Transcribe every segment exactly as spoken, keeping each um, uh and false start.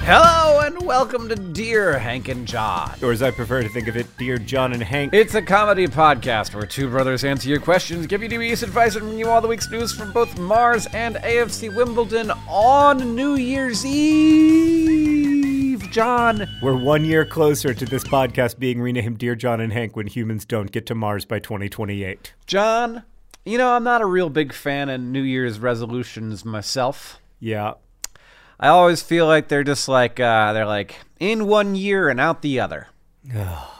Hello and welcome to Dear Hank and John. Or as I prefer to think of it, Dear John and Hank. It's a comedy podcast where two brothers answer your questions, give you dubious advice, and bring you all the week's news from both Mars and A F C Wimbledon on New Year's Eve. John. We're one year closer to this podcast being renamed Dear John and Hank when humans don't get to Mars by twenty twenty-eight. John, you know, I'm not a real big fan of New Year's resolutions myself. Yeah. I always feel like they're just like, uh, they're like in one year and out the other. Ugh.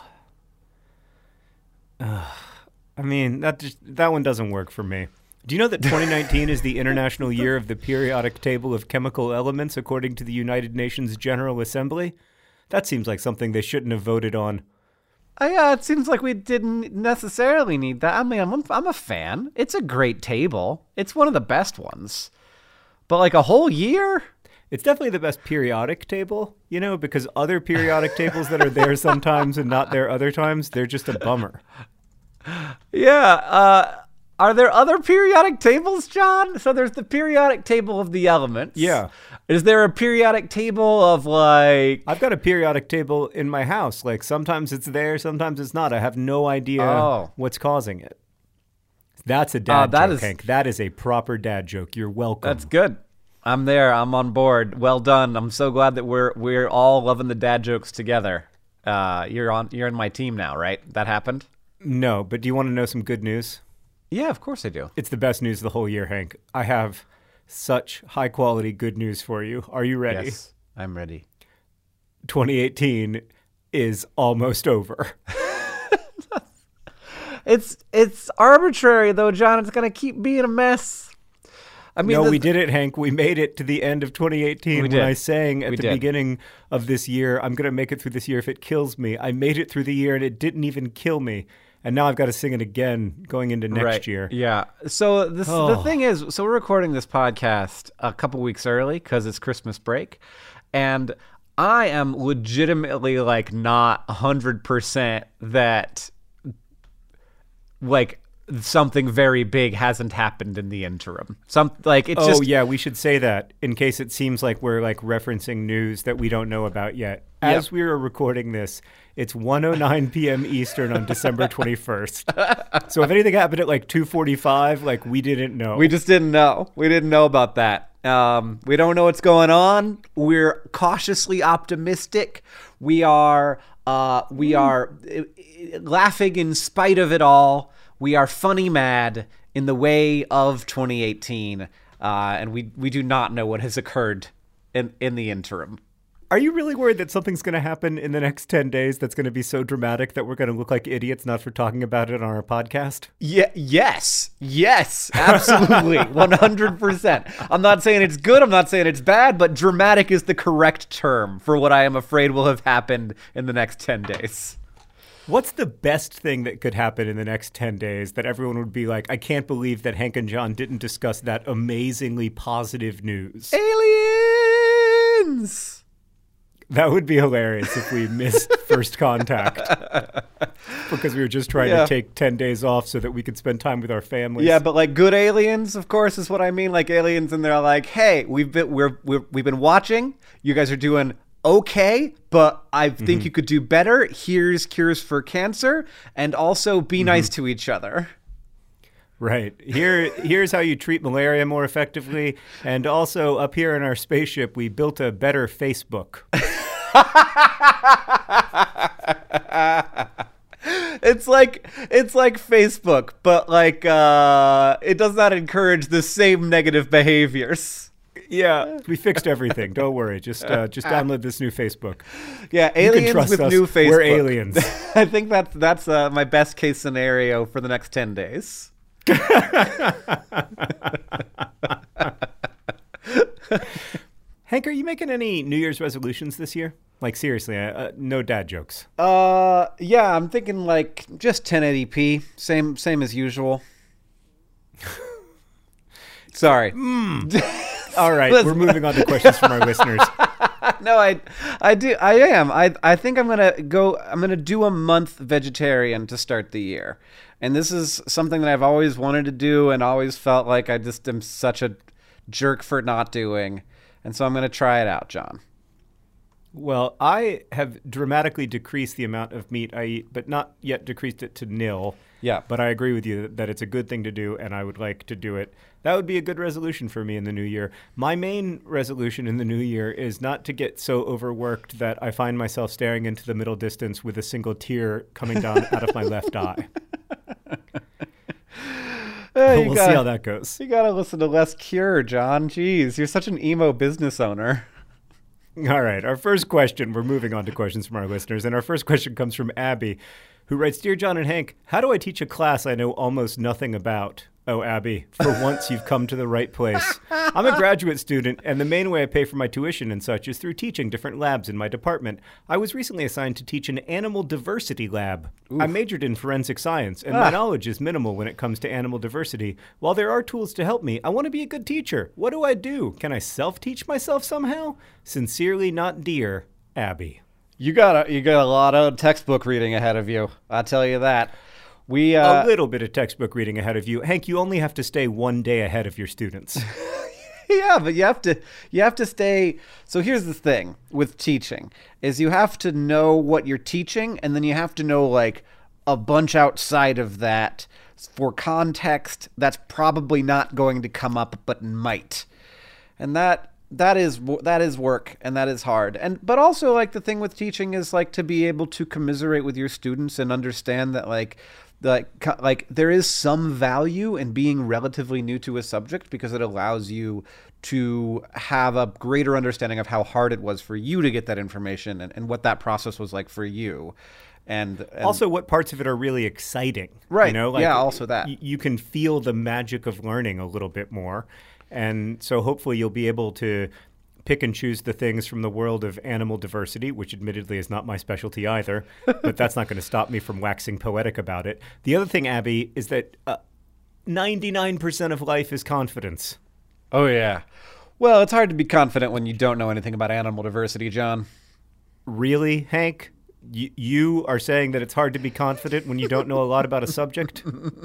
Ugh. I mean, that just, that one doesn't work for me. Do you know that twenty nineteen is the International Year of the Periodic Table of Chemical Elements according to the United Nations General Assembly? That seems like something they shouldn't have voted on. Uh, yeah, it seems like we didn't necessarily need that. I mean, I'm, I'm a fan. It's a great table. It's one of the best ones. But like a whole year? It's definitely the best periodic table, you know, because other periodic tables that are there sometimes and not there other times, they're just a bummer. Yeah. Uh, are there other periodic tables, John? So there's the periodic table of the elements. Yeah. Is there a periodic table of like... I've got a periodic table in my house. Like sometimes it's there, sometimes it's not. I have no idea oh. what's causing it. That's a dad uh, that joke, is... Hank. That is a proper dad joke. You're welcome. That's good. I'm there. I'm on board. Well done. I'm so glad that we're we're all loving the dad jokes together. Uh, you're on. You're in my team now, right? That happened? No, but do you want to know some good news? Yeah, of course I do. It's the best news of the whole year, Hank. I have such high quality good news for you. Are you ready? Yes, I'm ready. twenty eighteen is almost over. It's it's arbitrary though, John. It's gonna keep being a mess. I mean, no, this, we did it, Hank. We made it to the end of twenty eighteen. We when did. I sang at we the did. beginning of this year, I'm going to make it through this year if it kills me. I made it through the year and it didn't even kill me. And now I've got to sing it again going into next right. year. Yeah. So this, Oh. the thing is, so we're recording this podcast a couple weeks early because it's Christmas break. And I am legitimately like not one hundred percent that like something very big hasn't happened in the interim. Some like it's oh, just yeah, we should say that in case it seems like we're like referencing news that we don't know about yet. As Yep. we are recording this, it's one oh nine p.m. Eastern on December twenty-first. So if anything happened at like two forty-five, like we didn't know. We just didn't know. We didn't know about that. Um, we don't know what's going on. We're cautiously optimistic. We are uh, we are uh, laughing in spite of it all. We are funny mad in the way of twenty eighteen, uh, and we, we do not know what has occurred in, in the interim. Are you really worried that something's going to happen in the next ten days that's going to be so dramatic that we're going to look like idiots not for talking about it on our podcast? Yeah, yes, yes, absolutely, one hundred percent. I'm not saying it's good, I'm not saying it's bad, but dramatic is the correct term for what I am afraid will have happened in the next ten days. What's the best thing that could happen in the next ten days that everyone would be like, I can't believe that Hank and John didn't discuss that amazingly positive news? Aliens! That would be hilarious if we missed first contact because we were just trying Yeah. to take ten days off so that we could spend time with our families. Yeah, but like good aliens, of course, is what I mean. Like aliens, and they're like, "Hey, we've been we're, we're we've been watching. You guys are doing okay, but I think Mm-hmm. you could do better. Here's cures for cancer, and also be Mm-hmm. nice to each other." Right. Here, here's how you treat malaria more effectively. And also up here in our spaceship, we built a better Facebook. It's like it's like Facebook, but like uh, it does not encourage the same negative behaviors. Yeah, we fixed everything. Don't worry. Just uh, just download this new Facebook. Yeah, You can aliens trust with us. new Facebook. We're aliens. I think that's that's uh, my best case scenario for the next ten days. Hank, are you making any New Year's resolutions this year? Like seriously, uh, no dad jokes. Uh, yeah, I'm thinking like just ten eighty p, same same as usual. Sorry. All right, Let's- we're moving on to questions from our listeners. No, I, I do, I am. I, I think I'm gonna go. I'm gonna do a month vegetarian to start the year, and this is something that I've always wanted to do, and always felt like I just am such a jerk for not doing, and so I'm gonna try it out, John. Well, I have dramatically decreased the amount of meat I eat, but not yet decreased it to nil. Yeah. But I agree with you that it's a good thing to do, and I would like to do it. That would be a good resolution for me in the new year. My main resolution in the new year is not to get so overworked that I find myself staring into the middle distance with a single tear coming down out of my left eye. Hey, we'll gotta, see how that goes. You gotta listen to Les Cure, John. Jeez, you're such an emo business owner. All right, our first question, we're moving on to questions from our listeners, and our first question comes from Abby, who writes, Dear John and Hank, how do I teach a class I know almost nothing about? Oh, Abby, for once you've come to the right place. I'm a graduate student, and the main way I pay for my tuition and such is through teaching different labs in my department. I was recently assigned to teach an animal diversity lab. Oof. I majored in forensic science, and ah. my knowledge is minimal when it comes to animal diversity. While there are tools to help me, I want to be a good teacher. What do I do? Can I self-teach myself somehow? Sincerely not dear, Abby. You got a, you got a lot of textbook reading ahead of you. I'll tell you that. We uh, a little bit of textbook reading ahead of you. Hank, you only have to stay one day ahead of your students. Yeah, but you have to you have to stay. So here's the thing with teaching is you have to know what you're teaching, and then you have to know like a bunch outside of that for context that's probably not going to come up but might. And that that is that is work, and that is hard. And but also like the thing with teaching is like to be able to commiserate with your students and understand that like Like, like there is some value in being relatively new to a subject because it allows you to have a greater understanding of how hard it was for you to get that information and, and what that process was like for you. And, and also what parts of it are really exciting. Right. You know? Like, yeah, also that. Y- you can feel the magic of learning a little bit more. And so hopefully you'll be able to pick and choose the things from the world of animal diversity, which admittedly is not my specialty either, but that's not going to stop me from waxing poetic about it. The other thing, Abby, is that uh, ninety-nine percent of life is confidence. Oh, yeah. Well, it's hard to be confident when you don't know anything about animal diversity, John. Really, Hank? Y- you are saying that it's hard to be confident when you don't know a lot about a subject?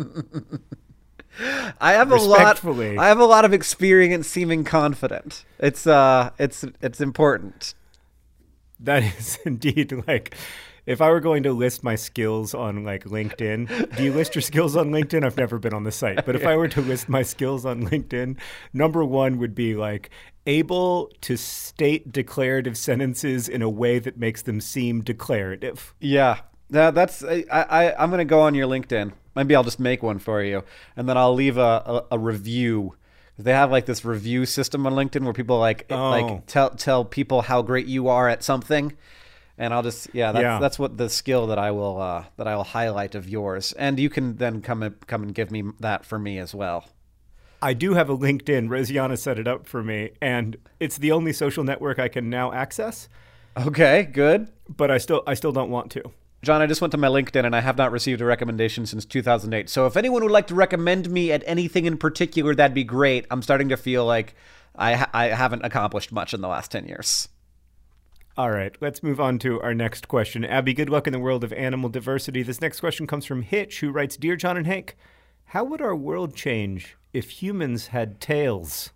I have a lot. I have a lot of experience seeming confident. It's uh, it's it's important. That is indeed like, if I were going to list my skills on like LinkedIn, do you list your skills on LinkedIn? I've never been on the site, but if I were to list my skills on LinkedIn, number one would be like able to state declarative sentences in a way that makes them seem declarative. Yeah, that, that's I, I I'm gonna go on your LinkedIn. Maybe I'll just make one for you, and then I'll leave a, a, a review. They have like this review system on LinkedIn where people like oh. like tell tell people how great you are at something, and I'll just yeah that's yeah. that's what the skill that I will uh, that I will highlight of yours, and you can then come and come and give me that for me as well. I do have a LinkedIn. Rosianna set it up for me, and it's the only social network I can now access. Okay, good. But I still I still don't want to. John, I just went to my LinkedIn and I have not received a recommendation since two thousand eight. So if anyone would like to recommend me at anything in particular, that'd be great. I'm starting to feel like I ha- I haven't accomplished much in the last ten years. All right, let's move on to our next question. Abby, good luck in the world of animal diversity. This next question comes from Hitch, who writes, Dear John and Hank, how would our world change if humans had tails?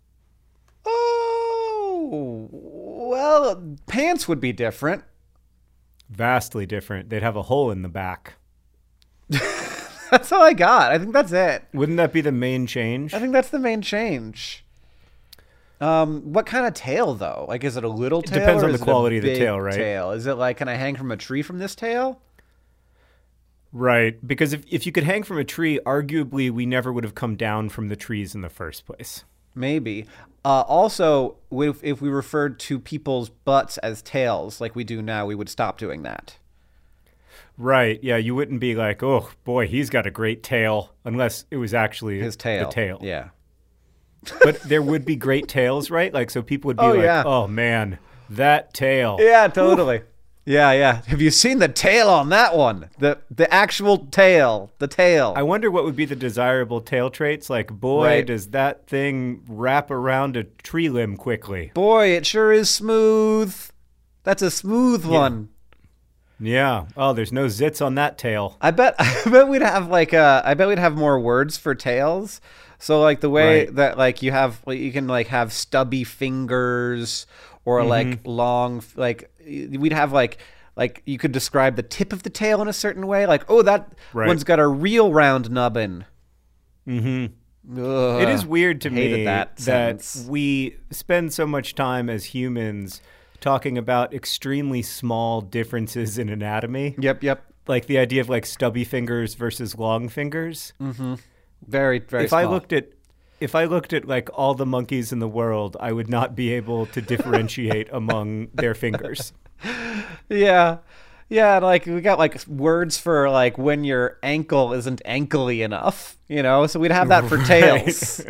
Oh, well, pants would be different. Vastly different. They'd have a hole in the back. That's all I got. I think that's it. Wouldn't that be the main change? I think that's the main change. Um, what kind of tail, though? Like, is it a little tail? It depends on or the is it quality a of the big tail, right? Tail? Is it like, can I hang from a tree from this tail? Right. Because if, if you could hang from a tree, arguably we never would have come down from the trees in the first place. Maybe. Uh, also, if, if we referred to people's butts as tails like we do now, we would stop doing that. Right. Yeah, you wouldn't be like, oh, boy, he's got a great tail, unless it was actually his tail. The tail. Yeah. But there would be great tails, right? Like, so people would be oh, like, yeah. oh, man, that tail. Yeah, totally. Ooh. Yeah, yeah. Have you seen the tail on that one? The the actual tail. The tail. I wonder what would be the desirable tail traits. Like, boy, right. does that thing wrap around a tree limb quickly. Boy, it sure is smooth. That's a smooth yeah. one. Yeah. Oh, there's no zits on that tail. I bet I bet we'd have like uh I bet we'd have more words for tails. So like the way Right. that like you have like, you can like have stubby fingers or Mm-hmm. like long like we'd have like like you could describe the tip of the tail in a certain way. Like, oh, that Right. one's got a real round nubbin. Mm-hmm. Ugh, It is weird to hated me that that, sentence. we spend so much time as humans talking about extremely small differences in anatomy. Yep, yep. Like the idea of like stubby fingers versus long fingers. Very, very if small. I looked at if I looked at like all the monkeys in the world, I would not be able to differentiate among their fingers. Yeah. Yeah, like we got like words for like when your ankle isn't ankly enough, you know? So we'd have that for tails.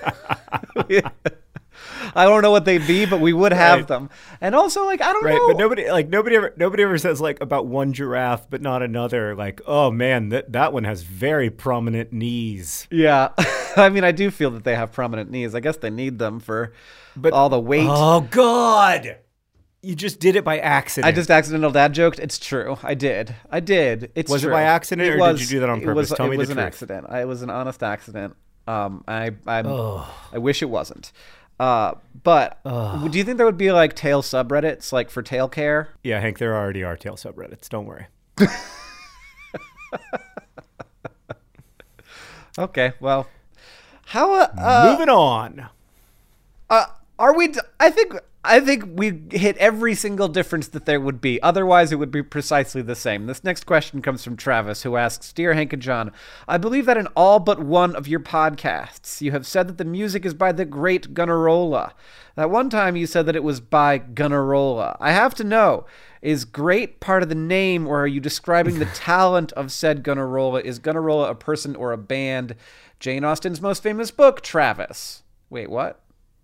I don't know what they'd be, but we would have Right. them. And also like I don't Right, know. but nobody like nobody ever nobody ever says like about one giraffe but not another. Like, oh man, that that one has very prominent knees. Yeah. I mean, I do feel that they have prominent knees. I guess they need them for But all the weight. Oh God, you just did it by accident. I just accidental dad joked. It's true. I did. I did. It's Was it true. by accident, or did you do that on It was, purpose? Tell it me the was an truth. accident. I, it was an honest accident. Um, I I'm, I wish it wasn't. Uh, but do you think there would be like tail subreddits like for tail care? Yeah, Hank, there already are tail subreddits. Don't worry. Okay. Well, how uh, uh, Moving on. uh are we? d- I think I think we hit every single difference that there would be. Otherwise, it would be precisely the same. This next question comes from Travis, who asks, Dear Hank and John, I believe that in all but one of your podcasts, you have said that the music is by the great Gunnarolla. That one time you said that it was by Gunnarolla. I have to know, is great part of the name, or are you describing the talent of said Gunnarolla? Is Gunnarolla a person or a band? Jane Austen's most famous book, Travis. Wait, what?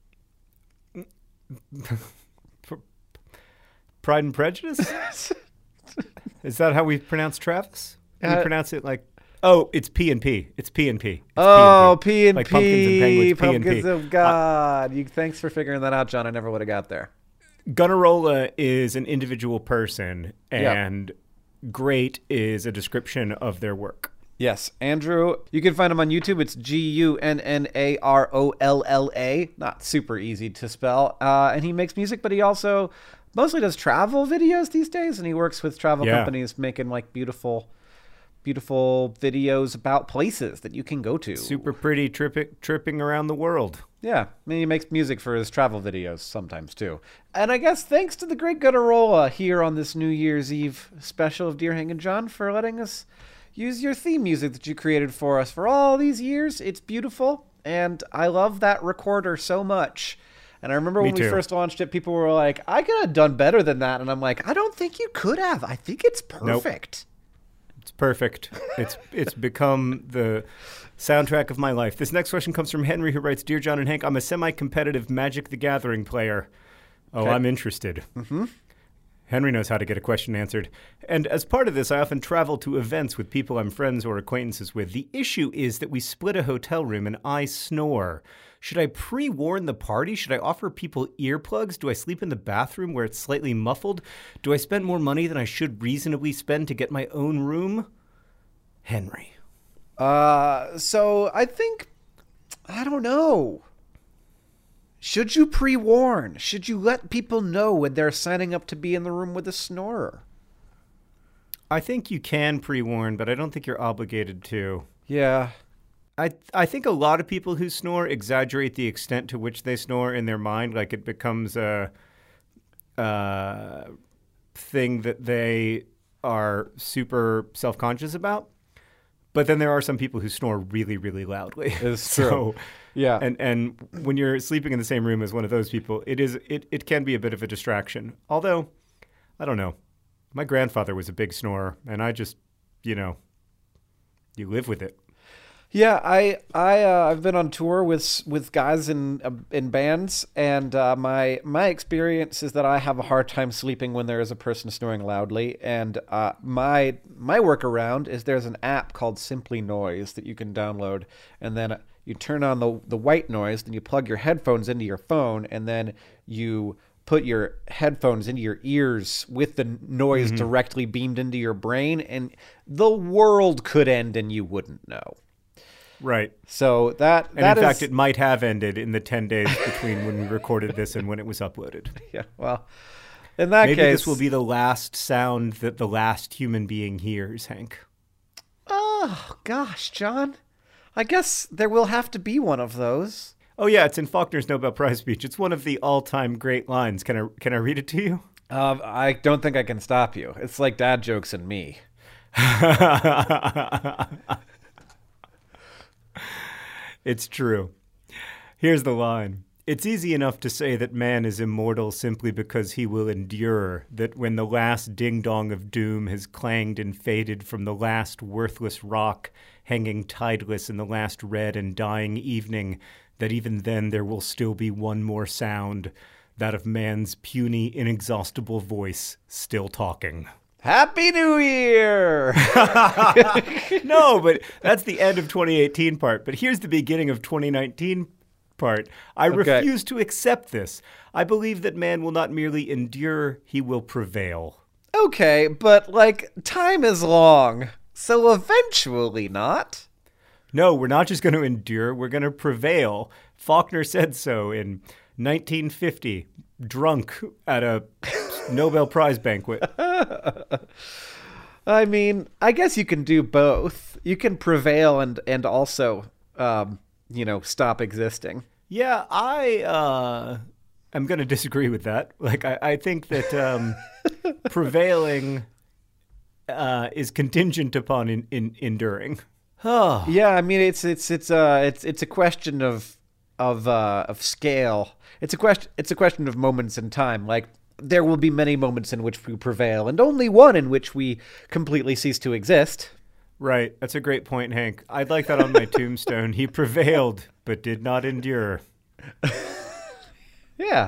Pride and Prejudice? Is that how we pronounce Travis? We Uh, pronounce it like oh, it's P and P. It's P and P. It's Oh, P and Like pumpkins and penguins, P, P and P. pumpkins of God. You thanks for figuring that out, John. I never would have got there. Gunnarolla is an individual person, Yeah. and great is a description of their work. Yes, Andrew. You can find him on YouTube. It's G U N N A R O L L A. Not super easy to spell. Uh, and he makes music, but he also mostly does travel videos these days. And he works with travel Yeah. companies making like beautiful, beautiful videos about places that you can go to. Super pretty tripping tripping around the world. Yeah, I mean, he makes music for his travel videos sometimes too. And I guess thanks to the great Gunnarolla here on this New Year's Eve special of Dear Hank and John for letting us use your theme music that you created for us for all these years. It's beautiful, and I love that recorder so much. And I remember Me when we too. first launched it, people were like, I could have done better than that. And I'm like, I don't think you could have. I think it's perfect. It's perfect. It's it's become the soundtrack of my life. This next question comes from Henry, who writes, Dear John and Hank, I'm a semi-competitive Magic the Gathering player. Oh, Okay. I'm interested. Mm-hmm. Henry knows how to get a question answered. And as part of this, I often travel to events with people I'm friends or acquaintances with. The issue is that we split a hotel room and I snore. Should I pre-warn the party? Should I offer people earplugs? Do I sleep in the bathroom where it's slightly muffled? Do I spend more money than I should reasonably spend to get my own room? Henry. Uh, so I think, I don't know. Should you pre-warn? Should you let people know when they're signing up to be in the room with a snorer? I think you can pre-warn, but I don't think you're obligated to. Yeah. I I think a lot of people who snore exaggerate the extent to which they snore in their mind. Like it becomes a uh, thing that they are super self-conscious about. But then there are some people who snore really, really loudly. It's so, true. Yeah. And and when you're sleeping in the same room as one of those people, it is it, it can be a bit of a distraction. Although, I don't know. My grandfather was a big snorer, and I just, you know, you live with it. Yeah, I I uh, I've been on tour with with guys in uh, in bands, and uh, my my experience is that I have a hard time sleeping when there is a person snoring loudly. And uh, my my workaround is there's an app called Simply Noise that you can download, and then you turn on the the white noise, then you plug your headphones into your phone, and then you put your headphones into your ears with the noise Mm-hmm. directly beamed into your brain, and the world could end and you wouldn't know. Right. So that And that in is, fact, it might have ended in the ten days between when we recorded this and when it was uploaded. yeah. Well, in that Maybe case, this will be the last sound that the last human being hears, Hank. Oh gosh, John. I guess there will have to be one of those. Oh yeah, it's in Faulkner's Nobel Prize speech. It's one of the all-time great lines. Can I can I read it to you? Uh, I don't think I can stop you. It's like dad jokes and me. It's true. Here's the line. It's easy enough to say that man is immortal simply because he will endure, that when the last ding-dong of doom has clanged and faded from the last worthless rock hanging tideless in the last red and dying evening, that even then there will still be one more sound, that of man's puny, inexhaustible voice still talking. Happy New Year! No, but that's the end of twenty eighteen part. But here's the beginning of twenty nineteen part. I Okay. refuse to accept this. I believe that man will not merely endure, he will prevail. Okay, but like time is long, so eventually not. No, we're not just going to endure, we're going to prevail. Faulkner said so in nineteen fifty, drunk at a Nobel Prize banquet. I mean, I guess you can do both. You can prevail and and also, um, you know, stop existing. Yeah, I uh, am going to disagree with that. Like, I, I think that um, prevailing uh, is contingent upon in, in, enduring. Oh, Yeah, I mean, it's it's it's uh it's it's a question of of uh of scale. It's a question. It's a question of moments in time. Like, there will be many moments in which we prevail, and only one in which we completely cease to exist. right. That's a great point, Hank. I'd like that on my tombstone. He prevailed, but did not endure. Yeah.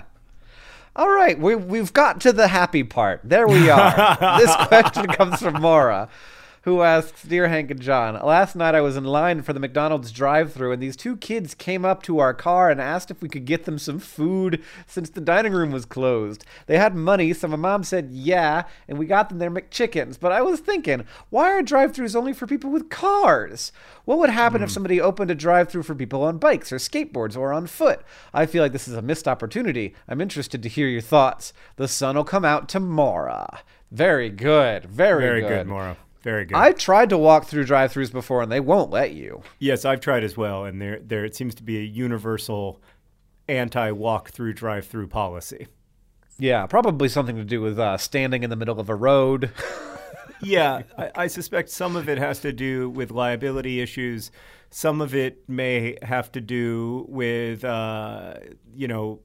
All right, we we've got to the happy part. There we are. This question comes from Maura, who asks, Dear Hank and John, last night I was in line for the McDonald's drive-thru, and these two kids came up to our car and asked if we could get them some food since the dining room was closed. They had money, so my mom said yeah, and we got them their McChickens. But I was thinking, why are drive-thrus only for people with cars? What would happen if somebody opened a drive-thru for people on bikes or skateboards or on foot? I feel like this is a missed opportunity. I'm interested to hear your thoughts. The sun will come out tomorrow. Very good. Very, Very good. good, Maura. Very good. I've tried to walk through drive-thrus before, and they won't let you. Yes, I've tried as well, and there, there it seems to be a universal anti-walk-through drive-through policy. Yeah, probably something to do with uh, standing in the middle of a road. Yeah, I, I suspect some of it has to do with liability issues. Some of it may have to do with, uh, you know,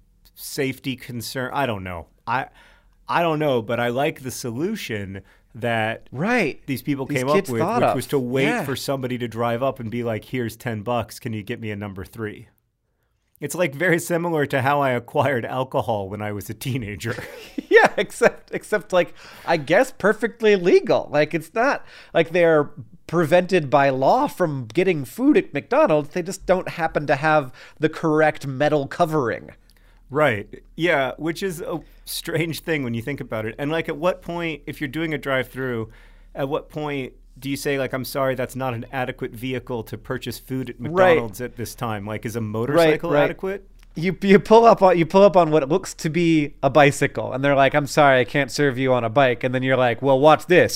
safety concern. I don't know. I, I don't know, but I like the solution that Right. these people These came up kids with, thought which of. was to wait Yeah. for somebody to drive up and be like, here's ten bucks. Can you get me a number three? It's like very similar to how I acquired alcohol when I was a teenager. Yeah, except except like I guess perfectly legal. Like, it's not like they're prevented by law from getting food at McDonald's. They just don't happen to have the correct metal covering. Right. Yeah, which is a strange thing when you think about it. And like, at what point, if you're doing a drive-through, at what point do you say, like, I'm sorry, that's not an adequate vehicle to purchase food at McDonald's at this time? Like, is a motorcycle right. adequate? You you pull up on you pull up on what looks to be a bicycle, and they're like, "I'm sorry, I can't serve you on a bike." And then you're like, "Well, watch this,"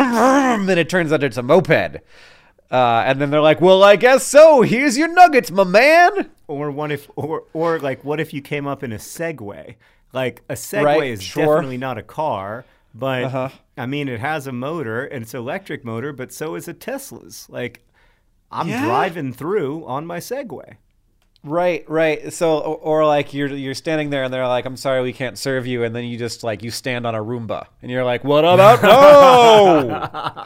and it turns out it's a moped. Uh, and then they're like, "Well, I guess so. Here's your nuggets, my man." Or what if, or or like, what if you came up in a Segway? Like, a Segway Right, is sure. definitely not a car, but Uh-huh. I mean, it has a motor and it's an electric motor, but so is a Tesla's. Like, I'm Yeah. driving through on my Segway. Right, right. So, or, or like you're you're standing there, and they're like, "I'm sorry, we can't serve you," and then you just like you stand on a Roomba, and you're like, "What about no?"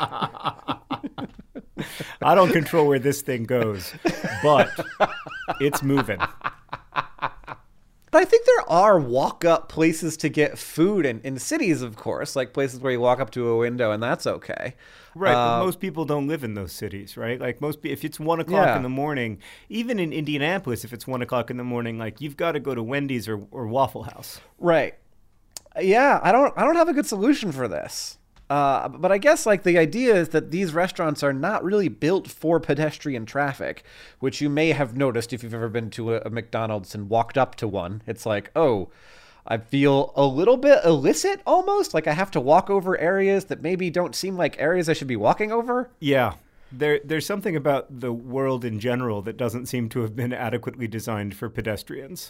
I don't control where this thing goes, but it's moving. But I think there are walk-up places to get food in, in cities, of course, like places where you walk up to a window, and that's okay. Right, Uh, but most people don't live in those cities, right? Like most, pe- if it's one o'clock Yeah. in the morning, even in Indianapolis, if it's one o'clock in the morning, like you've got to go to Wendy's or, or Waffle House. Right. Yeah, I don't I don't have a good solution for this. Uh, but I guess like the idea is that these restaurants are not really built for pedestrian traffic, which you may have noticed if you've ever been to a, a McDonald's and walked up to one. It's like, oh, I feel a little bit illicit almost. Like I have to walk over areas that maybe don't seem like areas I should be walking over. Yeah. There, there's something about the world in general that doesn't seem to have been adequately designed for pedestrians.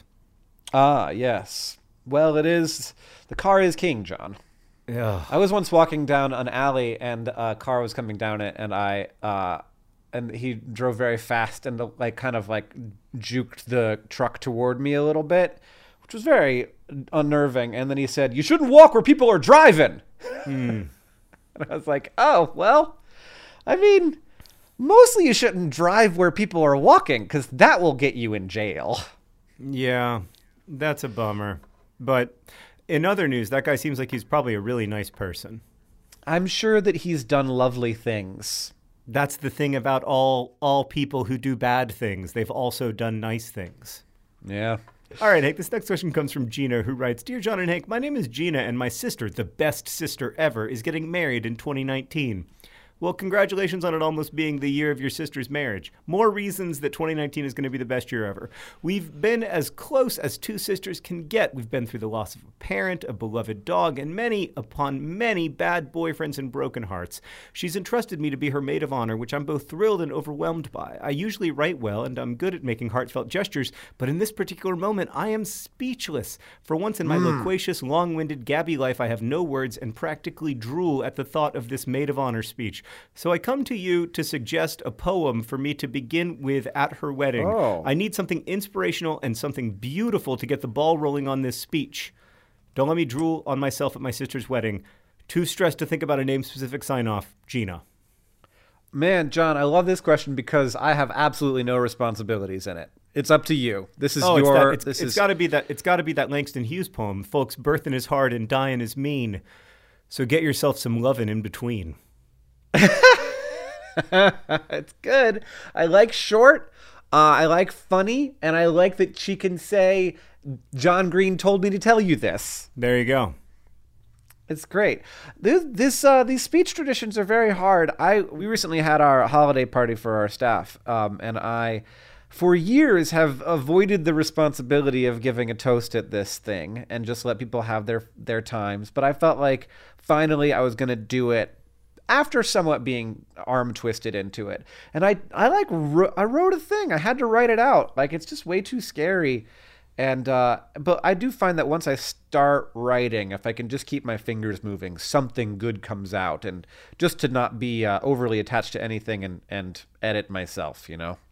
Ah, yes. Well, it is. The car is king, John. Yeah. I was once walking down an alley and a car was coming down it, and I uh, and he drove very fast and like kind of like juked the truck toward me a little bit, which was very unnerving. And then he said, "You shouldn't walk where people are driving." Mm. And I was like, "Oh well, I mean, mostly you shouldn't drive where people are walking because that will get you in jail." Yeah, that's a bummer, but. In other news, that guy seems like he's probably a really nice person. I'm sure that he's done lovely things. That's the thing about all all people who do bad things. They've also done nice things. Yeah. All right, Hank, this next question comes from Gina, who writes, Dear John and Hank, my name is Gina, and my sister, the best sister ever, is getting married in twenty nineteen. Well, congratulations on it almost being the year of your sister's marriage. More reasons that twenty nineteen is going to be the best year ever. We've been as close as two sisters can get. We've been through the loss of a parent, a beloved dog, and many upon many bad boyfriends and broken hearts. She's entrusted me to be her maid of honor, which I'm both thrilled and overwhelmed by. I usually write well, and I'm good at making heartfelt gestures, but in this particular moment, I am speechless. For once in my mm. loquacious, long-winded, gabby life, I have no words and practically drool at the thought of this maid of honor speech. So I come to you to suggest a poem for me to begin with at her wedding. Oh. I need something inspirational and something beautiful to get the ball rolling on this speech. Don't let me drool on myself at my sister's wedding. Too stressed to think about a name-specific sign-off. Gina. Man, John, I love this question because I have absolutely no responsibilities in it. It's up to you. This is oh, your. It's, that, it's, this it's is... got to be that. It's got to be that Langston Hughes poem. Folks, birth in his heart and die in his mean. So get yourself some lovin' in between. It's good. I like short. Uh, I like funny, and I like that she can say, "John Green told me to tell you this." There you go. It's great. This, this uh, these speech traditions are very hard. I we recently had our holiday party for our staff, um, and I, for years, have avoided the responsibility of giving a toast at this thing and just let people have their their times. But I felt like finally I was going to do it after somewhat being arm twisted into it. And I I like I wrote a thing. I had to write it out. Like it's just way too scary. And uh, but I do find that once I start writing, if I can just keep my fingers moving, something good comes out. And just to not be uh, overly attached to anything and, and edit myself, you know?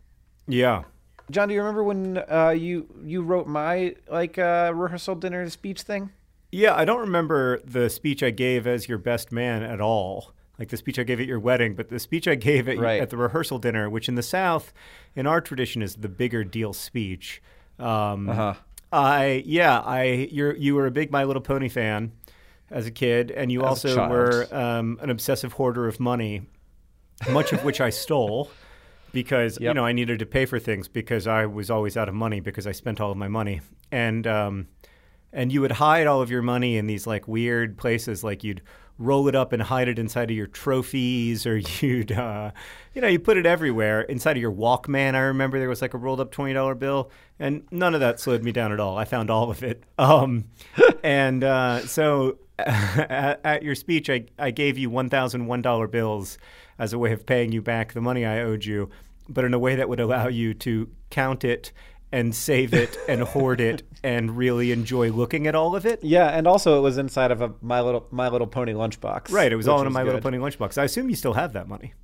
Yeah. John, do you remember when uh, you you wrote my like uh, rehearsal dinner speech thing? Yeah, I don't remember the speech I gave as your best man at all. Like the speech I gave at your wedding, but the speech I gave at, right. at the rehearsal dinner, which in the South, in our tradition, is the bigger deal speech. Um, uh-huh. I yeah, I you you were a big My Little Pony fan as a kid, and you as also were um, an obsessive hoarder of money, much of which I stole because yep. you know I needed to pay for things because I was always out of money because I spent all of my money, and um, and you would hide all of your money in these like weird places, like you'd roll it up and hide it inside of your trophies, or you'd, uh, you know, you put it everywhere inside of your Walkman. I remember there was like a rolled up twenty dollar bill, and none of that slowed me down at all. I found all of it. Um, and uh, so at, at your speech, I, I gave you one thousand one dollar bills as a way of paying you back the money I owed you, but in a way that would allow you to count it and save it and hoard it and really enjoy looking at all of it. Yeah, and also it was inside of a My Little My Little Pony lunchbox. Right, it was all in a My good. Little Pony lunchbox. I assume you still have that money.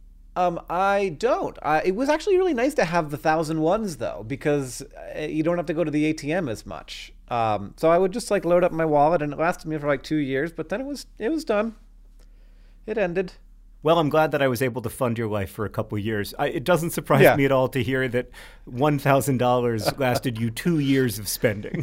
Um, I don't. I, it was actually really nice to have the thousand ones though, because you don't have to go to the A T M as much. Um, so I would just like load up my wallet, and it lasted me for like two years. But then it was it was done. It ended. Well, I'm glad that I was able to fund your life for a couple of years. I, it doesn't surprise yeah. me at all to hear that one thousand dollars lasted you two years of spending.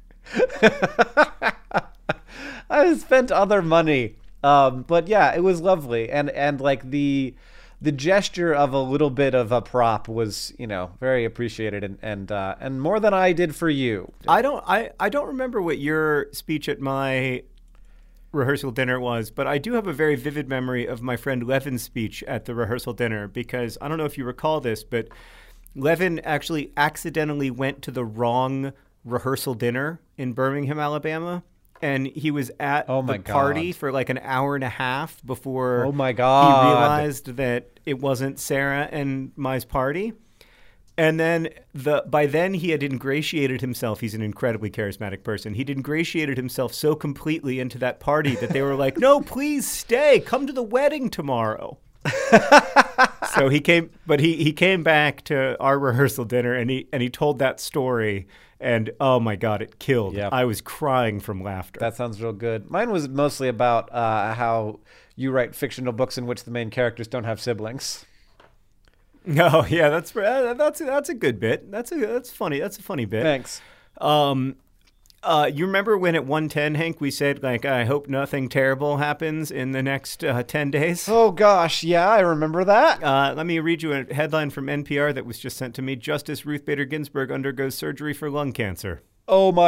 I spent other money. Um, but yeah, it was lovely. And, and like the, the gesture of a little bit of a prop was, you know, very appreciated and, and, uh, and more than I did for you. I don't, I, I don't remember what your speech at my rehearsal dinner was, but I do have a very vivid memory of my friend Levin's speech at the rehearsal dinner, because I don't know if you recall this, but Levin actually accidentally went to the wrong rehearsal dinner in Birmingham, Alabama. And he was at oh my the party God. for like an hour and a half before oh my God. he realized that it wasn't Sarah and Mai's party. And then the by then he had ingratiated himself. He's an incredibly charismatic person. He'd ingratiated himself so completely into that party that they were like, no, please stay. Come to the wedding tomorrow. So he came, but he, he came back to our rehearsal dinner and he and he told that story. And oh my God, it killed. Yep. I was crying from laughter. That sounds real good. Mine was mostly about uh, how you write fictional books in which the main characters don't have siblings. Oh yeah, that's uh, that's that's a good bit. That's a that's funny. That's a funny bit. Thanks. Um, uh, you remember when at one ten, Hank, we said like, I hope nothing terrible happens in the next uh, ten days. Oh gosh, yeah, I remember that. Uh, let me read you a headline from N P R that was just sent to me. Justice Ruth Bader Ginsburg undergoes surgery for lung cancer. Oh my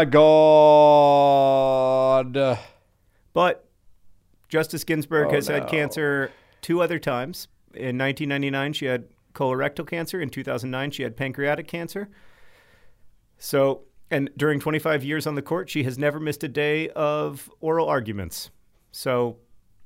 God. But Justice Ginsburg Oh, has no. had cancer two other times. In nineteen ninety-nine, she had colorectal cancer. In two thousand nine, she had pancreatic cancer. So, and during twenty-five years on the court, she has never missed a day of oral arguments. So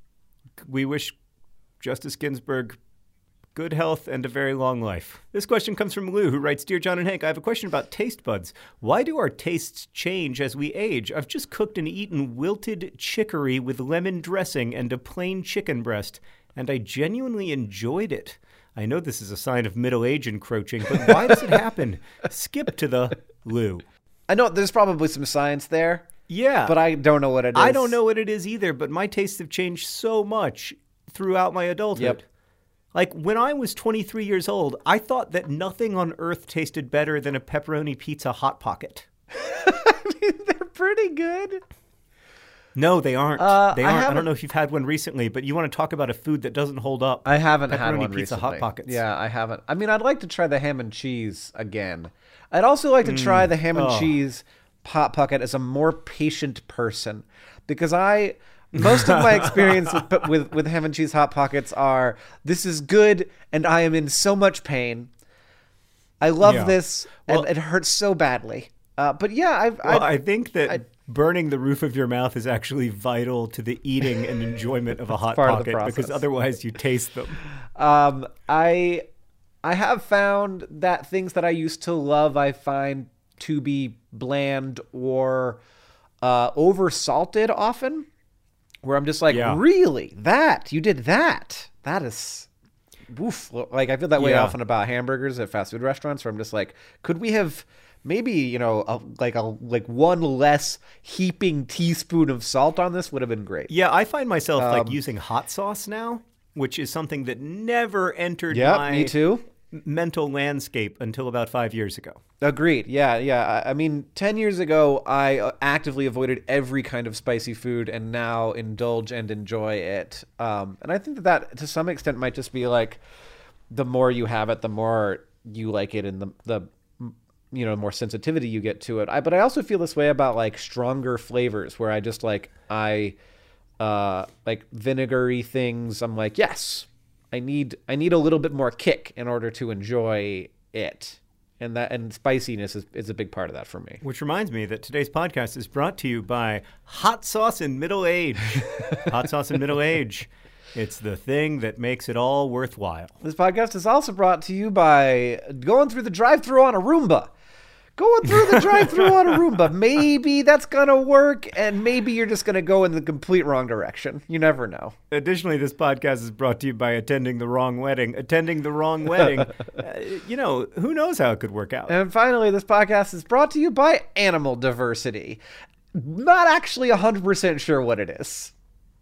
we wish Justice Ginsburg good health and a very long life. This question comes from Lou, who writes, Dear John and Hank, I have a question about taste buds. Why do our tastes change as we age? I've just cooked and eaten wilted chicory with lemon dressing and a plain chicken breast, and I genuinely enjoyed it. I know this is a sign of middle age encroaching, but why does it happen? Skip to the Lou. I know there's probably some science there, Yeah. but I don't know what it is. I don't know what it is either, but my tastes have changed so much throughout my adulthood. Yep. Like, when I was twenty-three years old, I thought that nothing on earth tasted better than a pepperoni pizza Hot Pocket. I mean, they're pretty good. No, they aren't. Uh, they I aren't. I, haven't- don't know if you've had one recently, but you want to talk about a food that doesn't hold up. I haven't had Pepperoni one pizza recently. Hot Pockets. Yeah, I haven't. I mean, I'd like to try the ham and cheese again. I'd also like to try the ham and Oh. cheese Hot Pocket as a more patient person, because I most of my experience with, with with ham and cheese Hot Pockets are this is good and I am in so much pain. I love Yeah. this and Well- it hurts so badly. Uh, but yeah, I've, Well, I I think that I- burning the roof of your mouth is actually vital to the eating and enjoyment of a Hot part of the Pocket, because process. otherwise you taste them. Um, I I have found that things that I used to love, I find to be bland or uh, over salted often. Where I'm just like, Yeah. really, that you did that? That is, oof. Like I feel that way Yeah. often about hamburgers at fast food restaurants. Where I'm just like, could we have maybe you know a, like a like one less heaping teaspoon of salt on this would have been great. Yeah, I find myself like Um, using hot sauce now, which is something that never entered Yeah, my me too. mental landscape until about five years ago. Agreed. Yeah, yeah. I, I mean, ten years ago, I uh, actively avoided every kind of spicy food, and now indulge and enjoy it. Um, and I think that that, to some extent, might just be like, the more you have it, the more you like it, and the the you know more sensitivity you get to it. I, but I also feel this way about like stronger flavors, where I just like I uh, like vinegary things. I'm like, yes, I need I need a little bit more kick in order to enjoy it. And that and spiciness is, is a big part of that for me. Which reminds me that today's podcast is brought to you by Hot Sauce in Middle Age. Hot Sauce in Middle Age. It's the thing that makes it all worthwhile. This podcast is also brought to you by going through the drive-thru on a Roomba. Going through the drive-thru on a Roomba. Maybe that's gonna work, and maybe you're just gonna go in the complete wrong direction. You never know. Additionally, this podcast is brought to you by attending the wrong wedding. Attending the wrong wedding, uh, you know, who knows how it could work out. And finally, this podcast is brought to you by Animal Diversity. Not actually one hundred percent sure what it is.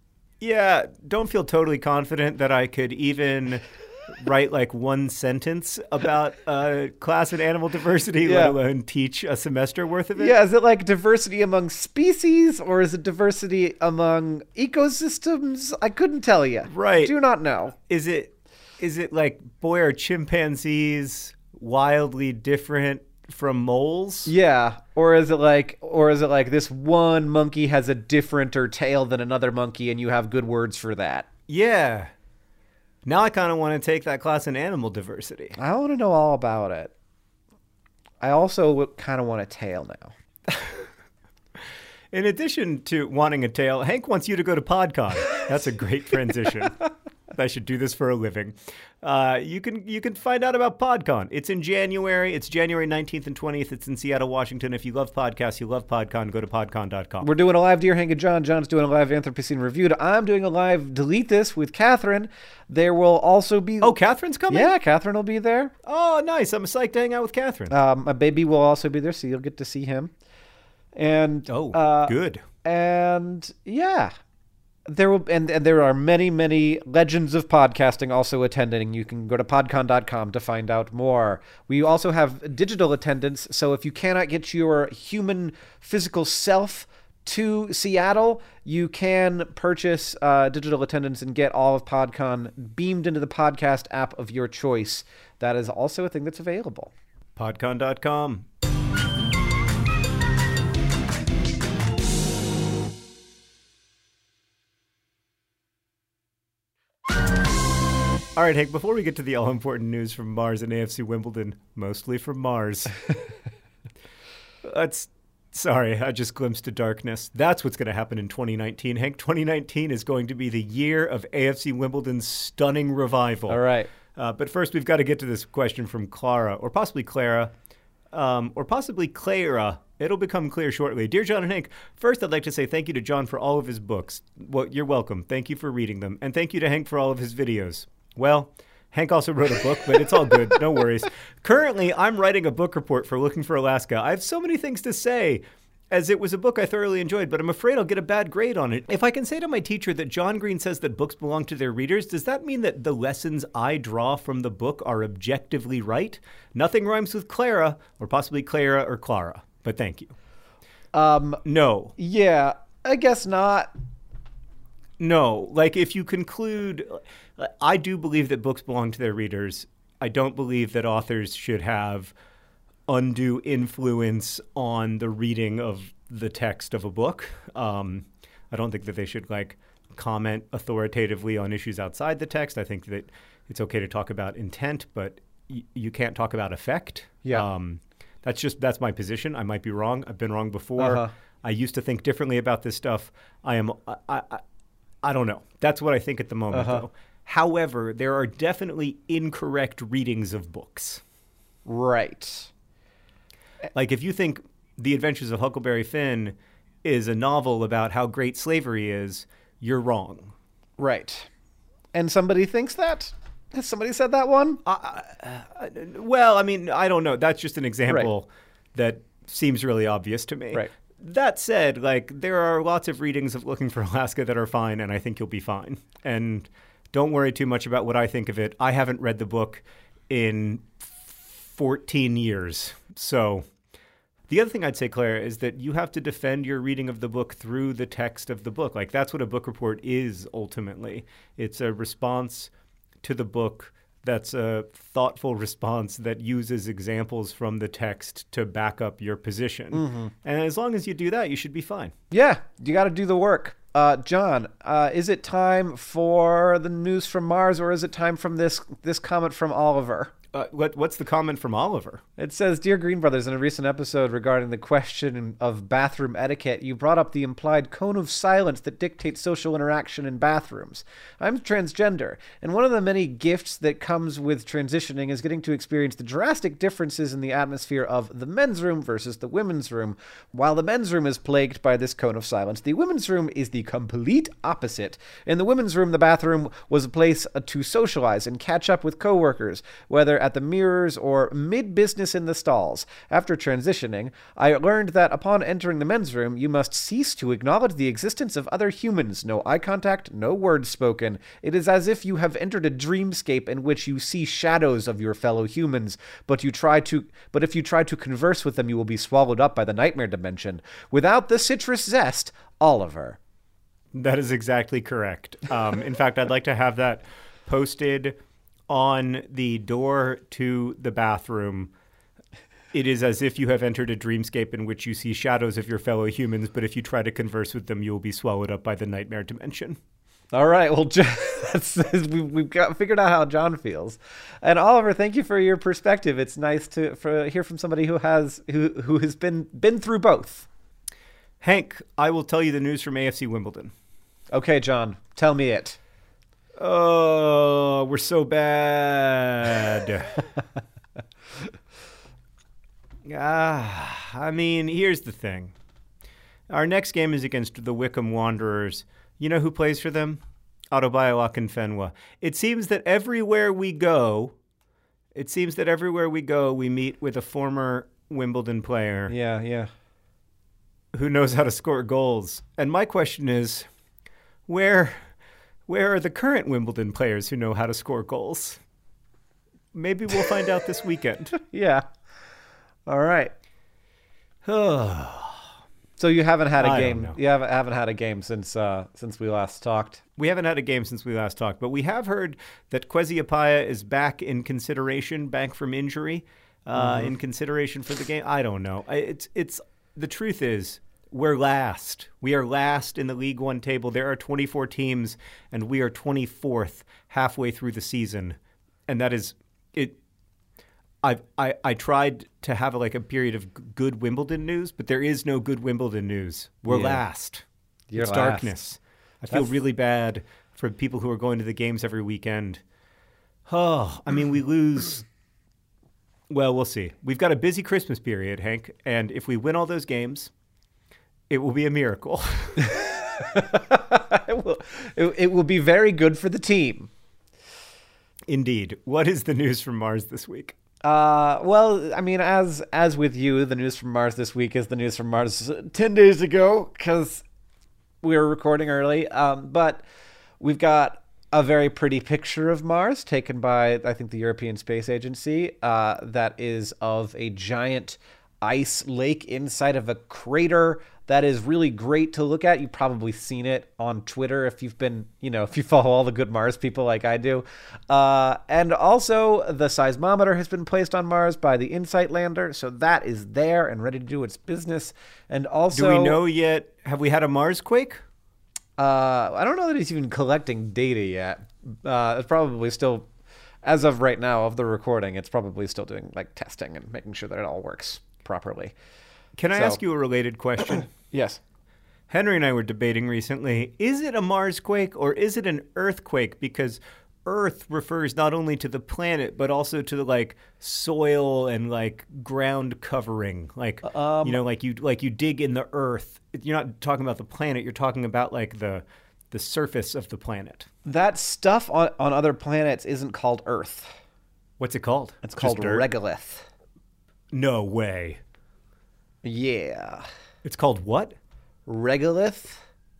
Yeah, don't feel totally confident that I could even write like one sentence about uh, class and animal diversity, Yeah. let alone teach a semester worth of it. Yeah, is it like diversity among species, or is it diversity among ecosystems? I couldn't tell you. Right. Do not know. Is it is it like, boy, are chimpanzees wildly different from moles? Yeah, or is it like, or is it like this one monkey has a differenter tail than another monkey, and you have good words for that? Yeah. Now I kind of want to take that class in animal diversity. I want to know all about it. I also kind of want a tail now. In addition to wanting a tail, Hank wants you to go to PodCon. That's a great transition. I should do this for a living. Uh, you can you can find out about PodCon. It's in January. It's January nineteenth and twentieth. It's in Seattle, Washington. If you love podcasts, you love PodCon, go to podcon dot com. We're doing a live Dear Hank and John. John's doing a live Anthropocene Reviewed. I'm doing a live Delete This with Catherine. There will also be... Oh, Catherine's coming? Yeah, Catherine will be there. Oh, nice. I'm psyched to hang out with Catherine. Um, my baby will also be there, so you'll get to see him. And Oh, uh, good. And yeah, there will and, and there are many, many legends of podcasting also attending. You can go to podcon dot com to find out more. We also have digital attendance, so if you cannot get your human physical self to Seattle, you can purchase uh, digital attendance and get all of PodCon beamed into the podcast app of your choice. That is also a thing that's available. podcon dot com. All right, Hank, before we get to the all-important news from Mars and A F C Wimbledon, mostly from Mars. That's, sorry, I just glimpsed a darkness. That's what's going to happen in twenty nineteen. Hank, twenty nineteen is going to be the year of A F C Wimbledon's stunning revival. All right. Uh, but first, we've got to get to this question from Clara, or possibly Clara, um, or possibly Clara. It'll become clear shortly. Dear John and Hank, first I'd like to say thank you to John for all of his books. Well, you're welcome. Thank you for reading them. And thank you to Hank for all of his videos. Well, Hank also wrote a book, but it's all good. No worries. Currently, I'm writing a book report for Looking for Alaska. I have so many things to say, as it was a book I thoroughly enjoyed, but I'm afraid I'll get a bad grade on it. If I can say to my teacher that John Green says that books belong to their readers, does that mean that the lessons I draw from the book are objectively right? Nothing rhymes with Clara, or possibly Clara or Clara, but thank you. Um, No. yeah, I guess not. No. Like, if you conclude... I do believe that books belong to their readers. I don't believe that authors should have undue influence on the reading of the text of a book. Um, I don't think that they should, like, comment authoritatively on issues outside the text. I think that it's okay to talk about intent, but y- you can't talk about effect. Yeah. Um, that's just, that's my position. I might be wrong. I've been wrong before. Uh-huh. I used to think differently about this stuff. I am, I, I, I don't know. That's what I think at the moment, Uh-huh. though. However, there are definitely incorrect readings of books. Right. Like, if you think The Adventures of Huckleberry Finn is a novel about how great slavery is, you're wrong. Right. And somebody thinks that? Has somebody said that one? Uh, uh, well, I mean, I don't know. That's just an example that seems really obvious to me. Right. That said, like, there are lots of readings of Looking for Alaska that are fine, and I think you'll be fine. And don't worry too much about what I think of it. I haven't read the book in fourteen years. So the other thing I'd say, Claire, is that you have to defend your reading of the book through the text of the book. Like, that's what a book report is ultimately. It's a response to the book that's a thoughtful response that uses examples from the text to back up your position. Mm-hmm. And as long as you do that, you should be fine. Yeah, you got to do the work. Uh, John, uh, is it time for the news from Mars, or is it time from this this comment from Oliver? Uh, what, what's the comment from Oliver? It says, Dear Green Brothers, in a recent episode regarding the question of bathroom etiquette, you brought up the implied cone of silence that dictates social interaction in bathrooms. I'm transgender, and one of the many gifts that comes with transitioning is getting to experience the drastic differences in the atmosphere of the men's room versus the women's room. While the men's room is plagued by this cone of silence, the women's room is the complete opposite. In the women's room, the bathroom was a place to socialize and catch up with coworkers, whether at the mirrors or mid-business in the stalls. After transitioning, I learned that upon entering the men's room, you must cease to acknowledge the existence of other humans. No eye contact, no words spoken. It is as if you have entered a dreamscape in which you see shadows of your fellow humans, but you try to but if you try to converse with them, you will be swallowed up by the nightmare dimension. Without the citrus zest, Oliver. That is exactly correct. Um, in fact, I'd like to have that posted on the door to the bathroom It is as if you have entered a dreamscape in which you see shadows of your fellow humans, but if you try to converse with them, you will be swallowed up by the nightmare dimension. All right. Well, that's, we, we've got figured out how John feels. And Oliver, thank you for your perspective. It's nice to for, hear from somebody who has who who has been been through both. Hank, I will tell you the news from A F C Wimbledon. Okay, John, tell me it. Oh, we're so bad. Ah, I mean, here's the thing. Our next game is against the Wycombe Wanderers. You know who plays for them? Autobiloc and Fenwa. It seems that everywhere we go, it seems that everywhere we go, we meet with a former Wimbledon player. Yeah, yeah. Who knows how to score goals. And my question is, where, where are the current Wimbledon players who know how to score goals? Maybe we'll find out this weekend. Yeah. All right. So you haven't had a I game. don't know. You haven't haven't had a game since uh, since we last talked. We haven't had a game since we last talked, but we have heard that Kwesi Appiah is back in consideration, back from injury, uh, mm-hmm. in consideration for the game. I don't know. It's it's the truth is we're last. We are last in the League One table. There are twenty-four teams, and we are twenty-fourth halfway through the season, and that is it. I I I tried to have a, like a period of g- good Wimbledon news, but there is no good Wimbledon news. We're Yeah. last. You're it's last. darkness. I feel That's- really bad for people who are going to the games every weekend. Oh, I mean, we lose. Well, we'll see. We've got a busy Christmas period, Hank, and if we win all those games, it will be a miracle. it, will, it, it will be very good for the team. Indeed. What is the news from Mars this week? Uh, well, I mean, as as with you, the news from Mars this week is the news from Mars ten days ago because we were recording early. Um, but we've got a very pretty picture of Mars taken by, I think, the European Space Agency. Uh, that is of a giant ice lake inside of a crater. That is really great to look at. You've probably seen it on Twitter if you've been, you know, if you follow all the good Mars people like I do. Uh, and also, the seismometer has been placed on Mars by the InSight lander, so that is there and ready to do its business. And also, Do we know yet? Have we had a Mars quake? Uh, I don't know that he's even collecting data yet. Uh, it's probably still, as of right now of the recording, it's probably still doing like testing and making sure that it all works properly. Can I So- ask you a related question? Yes. Henry and I were debating recently, is it a Mars quake or is it an earthquake? Because Earth refers not only to the planet, but also to the like soil and like ground covering. Like, Um, you know, like you like you dig in the earth. You're not talking about the planet. You're talking about like the the surface of the planet. That stuff on, on other planets isn't called Earth. What's it called? It's Just called dirt? regolith. No way. Yeah. It's called what? Regolith?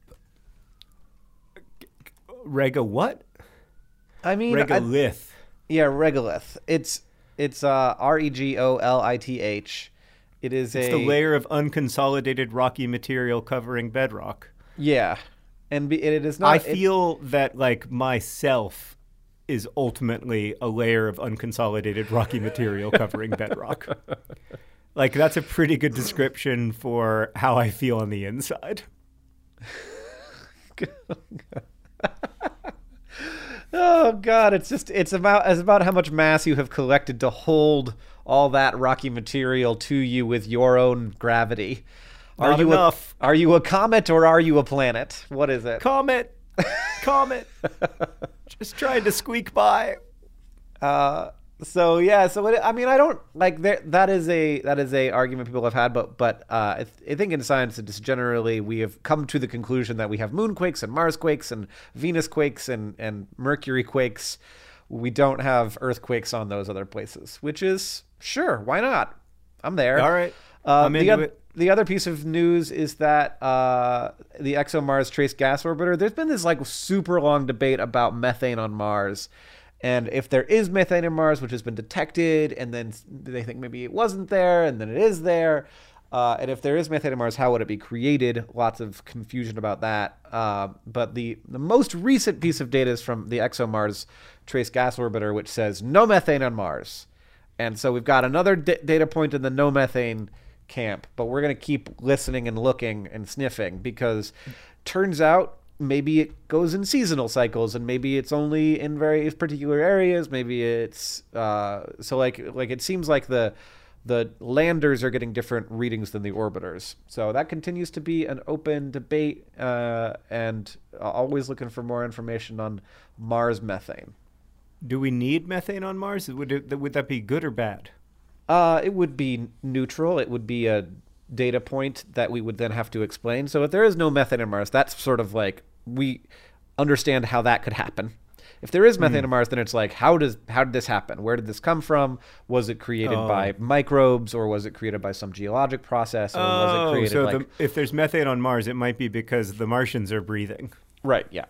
Rega what? I mean, I- Regolith. yeah, regolith. It's it's uh, R E G O L I T H. It is It's a the layer of unconsolidated rocky material covering bedrock. Yeah, and be, it is not. I it- feel that like myself is ultimately a layer of unconsolidated rocky material covering bedrock. Like that's a pretty good description for how I feel on the inside. Oh God! It's just it's about it's about how much mass you have collected to hold all that rocky material to you with your own gravity. Are Not you enough. A, are you a comet or are you a planet? What is it? Comet, comet, just trying to squeak by. Uh, so yeah, so it, I mean, I don't like there. That is a that is a argument people have had, but but uh, I, th- I think in science, it's generally we have come to the conclusion that we have moonquakes and Mars quakes and Venus quakes and and Mercury quakes. We don't have earthquakes on those other places, which is sure, why not? I'm there. All right, Uh, I'm the, into oth- it. the other piece of news is that uh, the ExoMars Trace Gas Orbiter. There's been this like super long debate about methane on Mars. And if there is methane in Mars, which has been detected, and then they think maybe it wasn't there, and then it is there, uh, and if there is methane in Mars, how would it be created? Lots of confusion about that. Uh, but the, the most recent piece of data is from the ExoMars Trace Gas Orbiter, which says no methane on Mars. And so we've got another d- data point in the no methane camp, but we're going to keep listening and looking and sniffing because turns out maybe it goes in seasonal cycles and maybe it's only in very particular areas. Maybe it's uh, so like like it seems like the the landers are getting different readings than the orbiters. So that continues to be an open debate uh, and always looking for more information on Mars methane. Do we need methane on Mars? Would it, would that be good or bad? Uh, it would be neutral. It would be a data point that we would then have to explain. So if there is no methane on Mars, that's sort of like we understand how that could happen. If there is methane mm. on Mars, then it's like, how does how did this happen? Where did this come from? Was it created oh. by microbes, or was it created by some geologic process, or oh, was it created so like... the, if there's methane on Mars, it might be because the Martians are breathing. Right, yeah.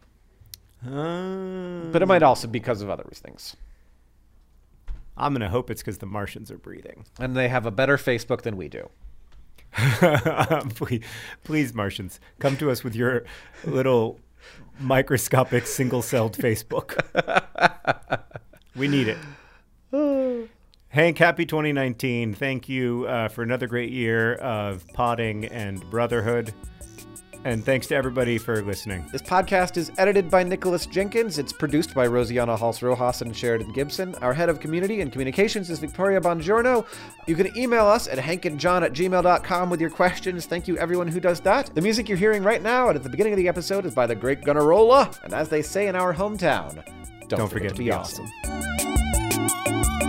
Uh, but it might also be because of other things. I'm going to hope it's because the Martians are breathing. And they have a better Facebook than we do. please, please, Martians, come to us with your little microscopic single-celled Facebook. We need it. Hank, happy twenty nineteen. Thank you uh, for another great year of potting and brotherhood. And thanks to everybody for listening. This podcast is edited by Nicholas Jenkins. It's produced by Rosianna Hals-Rojas and Sheridan Gibson. Our head of community and communications is Victoria Bongiorno. You can email us at hankandjohn at gmail dot com with your questions. Thank you, everyone who does that. The music you're hearing right now and at the beginning of the episode is by the great Gunnarolla. And as they say in our hometown, don't, don't forget, forget to be, to be awesome. awesome.